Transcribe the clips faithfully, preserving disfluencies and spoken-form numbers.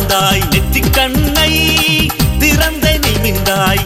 மலர்ந்தாய் நெற்றிக் கண்ணை திறந்த நிமிர்ந்தாய்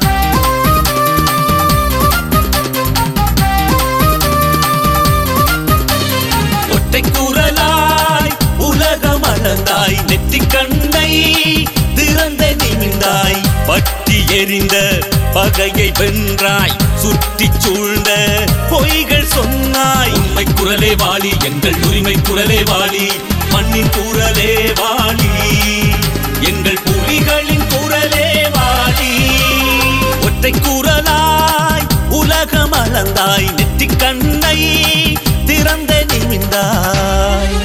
ஒற்றை குரலாய் உலகம் அளந்தாய் நெற்றிக் கண்ணை திறந்த நிமிர்ந்தாய் பற்றி எரிந்த பகையை வென்றாய் சுற்றி சூழ்ந்த பொய்கள் சொன்னாய் உண்மை குரலே வாழி எங்கள் உரிமை குரலே வாழி மண்ணின் குரலே வாழி எங்கள் புலிகளின் குரலே வாழி ஒற்றை குரலாய் உலகம் அளந்தாய் நெற்றிக் கண்ணை திறந்த நிமிர்ந்தாய்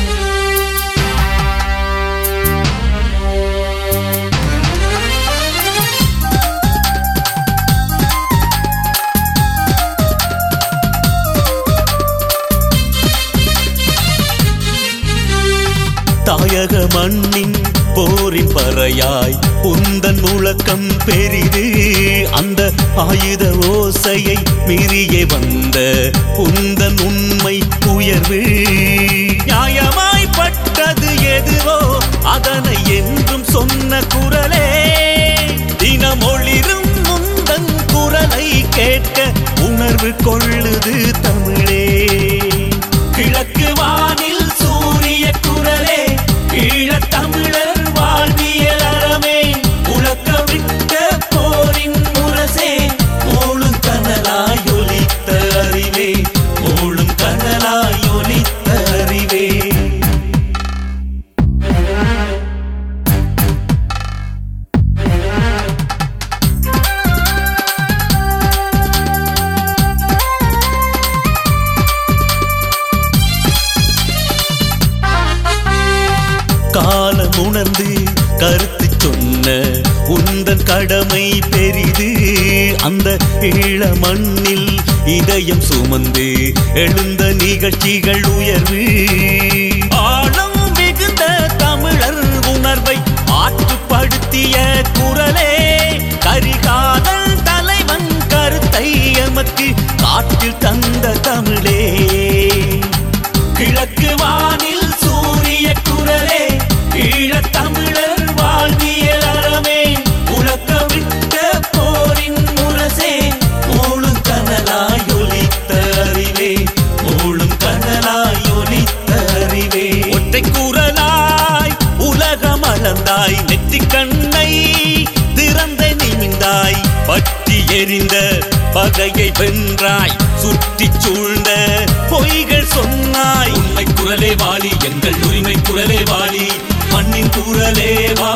தாயக மண்ணின் போரின் பறையாய் உந்தன் முழக்கம் பெரிது அந்த ஆயுத ஓசையை மீறியே வந்த உந்தன் உண்மை உயர்வு நியாயமாய் பட்டது எதுவோ அதனை என்றும் சொன்ன குரலே தினமொழிரும் முந்தன் குரலை கேட்க உணர்வு கொள்ளுது தமிழே கிழக்கு வானில் சூரிய குரலே ஈழத் தமிழர் வாழ்வியல் அறமே உலகவிட்ட போரின் முரசே மூழும் கனலாய் ஒலித்த அறிவே மூழும் கனலாய் ஒலித்த அறிவே காலம் உணர்ந்து கருத்து சொன்ன உந்தன் கடமை பெரிது அந்த ஈழ மண்ணில் இதயம் சுமந்து எழுந்த நிகழ்ச்சிகள் உயர்வு ஆழம் மிகுந்த தமிழர் உணர்வை ஆற்றுப்படுத்திய குரலே கரிகாலன் தலைவன் கருத்தை எமக்கு காட்டில் தந்த தமிழே கிழக்கு வானில் சூரிய குரலே ஈழத் தமிழர் வாழ்வியல் அறமே உலகவிட்ட போரின் முரசே மூழும் கனலாய் ஒலித்த அறிவே மூழும் கனலாய் ஒலித்த அறிவே ஒற்றை குரலாய் உலகம் அளந்தாய் நெற்றிக் கண்ணை திறந்த நிமிர்ந்தாய் பற்றி எரிந்த பகையை வென்றாய் சுற்றி சூழ்ந்த பொய்கள் சொன்னாய் உண்மை குரலே வாழி எங்கள் உரிமை குரலே வாழி மண்ணின் குரலே